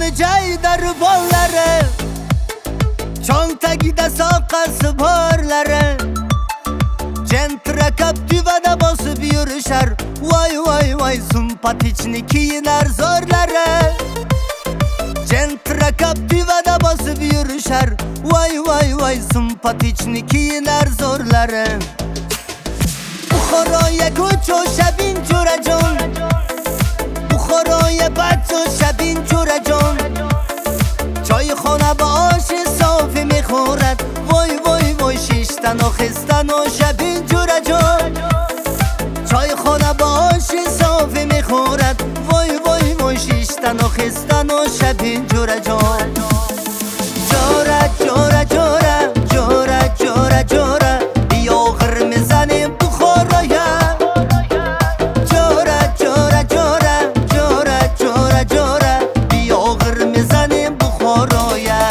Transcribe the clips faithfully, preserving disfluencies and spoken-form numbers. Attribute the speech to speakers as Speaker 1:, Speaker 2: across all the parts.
Speaker 1: جای در بالره چون تگی ده ساقس بارلره Centra kaptivada basıp yürüşer Vay vay vay Sumpatiçniki iner zorlara Centra kaptivada basıp yürüşer Vay vay vay Sumpatiçniki iner zorlara Bukhoraya koç o şebin curacon Bukhoraya bats o şebin curacon Çay خانه با آش صافی میخورد وای وای وای شیشتن و خستن و شبین جوره جون چای خانه با آش صافی میخورد وای وای وای شیشتن و خستن و شبین جوره جون جوره جوره جوره جوره جوره جوره بیا غر میزنیم بخورایه جوره جوره جوره جوره جوره جوره بیا غر میزنیم بخورایه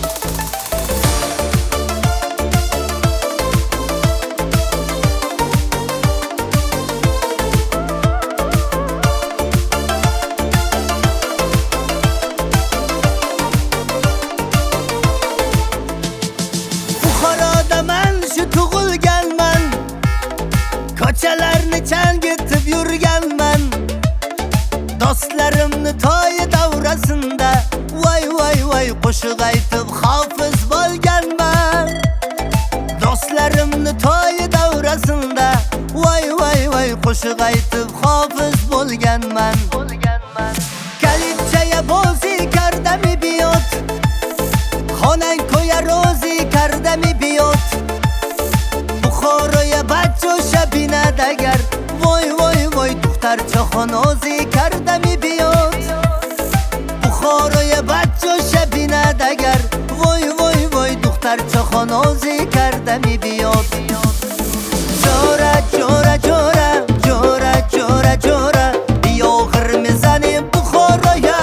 Speaker 1: Buxoroda man shu tug'ilganman ko'chalarni changitib yurganman do'stlarimni to'yi davrasida voy voy voy qo'shiq aytib hofiz bo'lganman do'stlarimni to'yi davrasida voy voy voy qo'shiq aytib hofiz bo'lganman kalipchaya bozi kardami biyot خانن کویا روزی کردمی بیاد بخوروی بچه و شبینه دگر وای وای وای دختر چه خانازی کردمی بیاد بخوروی بچه و شبینه دگر وای وای وای دختر چه خانازی کردمی بیاد جوره جوره جوره جوره جوره جوره بیا غر میزنیم بخورویه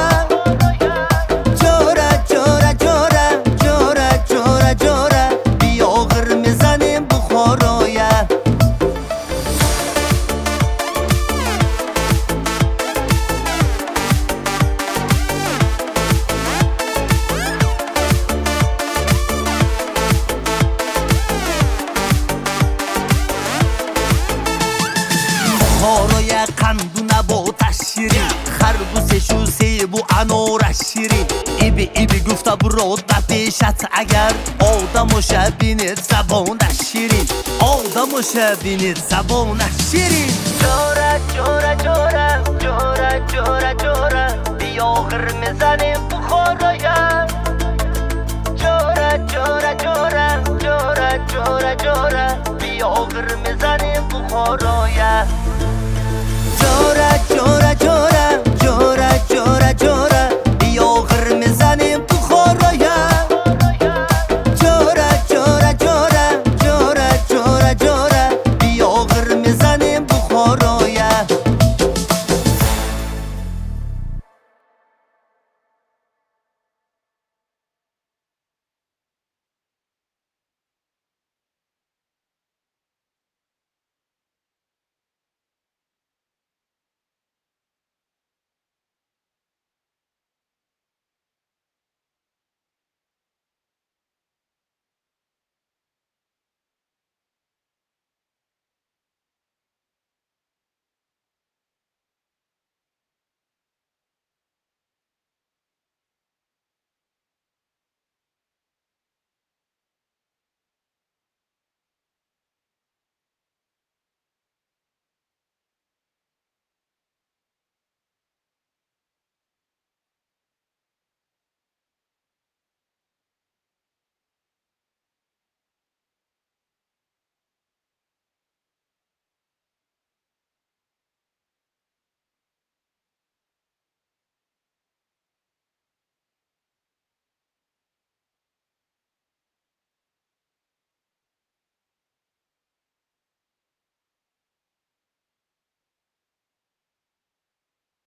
Speaker 1: بخوروی قندو نباتش شیرین خربوزش و سیب و انارش شیرین ایبی ایبی گفته برات به پیشت اگر آدم و شبینت زبانش شیرین آدم و شبینت زبانش شیرین جوره جوره جوره جوره جوره جوره بیا غر میزنیم بخورویه جوره جوره جوره جوره جوره جوره بیا غر میزنیم بخورویه